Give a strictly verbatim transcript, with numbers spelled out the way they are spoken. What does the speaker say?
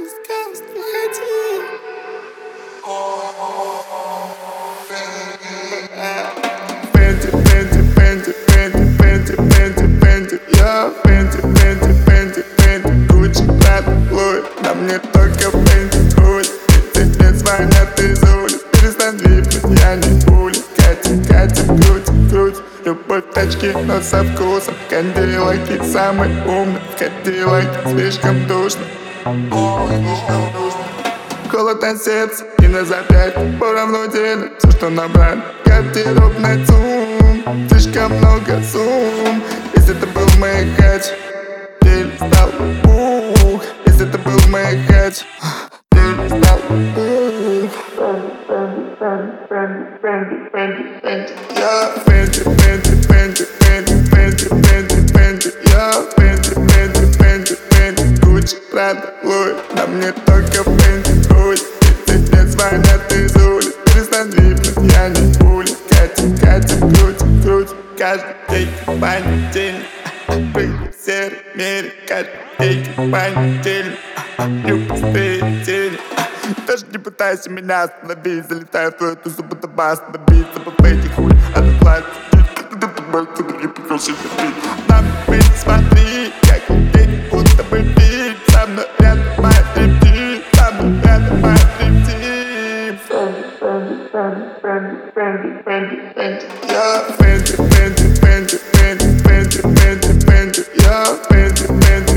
Сказ, не ходи. Фэнти, Фэнти, Фэнти, Фэнти, Фэнти, Фэнти, Фэнти. Я Фэнти, Фэнти, Фэнти, Фэнти. Гуччи, Прада, Луи. На мне только Фэнти, хуй. Тридцать лет звонят из улиц. Перестань липнуть, я не пуля. Катя, Катя, круть, круть. Любовь тачки, но со вкусом. Кандилаки самый умный. В Кадиллаке слишком душно. Холод на сердце и на запястье. Поровну делю все, что набрали. Гардероб на цум. Слишком много сумм. Если это был мой хач, дель стал ух. Если это был мой хач, дель стал ух. Я Фэнти, Фэнти, Фэнти, Фэнти, Фэнти, Фэнти, Фэнти. Я Фэнти, Фэнти, Фэнти, Фэнти. Гуччи, Прада, Луи. На мне только Фэнти, хуй. Тридцать лет звонят из улиц. Перестань липнуть, я не пуля. Катя, Катя, круть, круть. Каждый день понедельник. Прыгай в серой мире. Каждый день понедельник. Любые тени. Даже не пытайся меня остановить. Залетаю в твою тусу, будто бас на бит. Забыв эти хуй, отоплать. На меня смотри, как день, будто бы бит. Со мной рядом моя рептиль. Со мной рядом моя рептиль. Я Фэнти, Фэнти, Фэнти, Фэнти, Фэнти, Фэнти, Фэнти. Я Фэнти, Фэнти.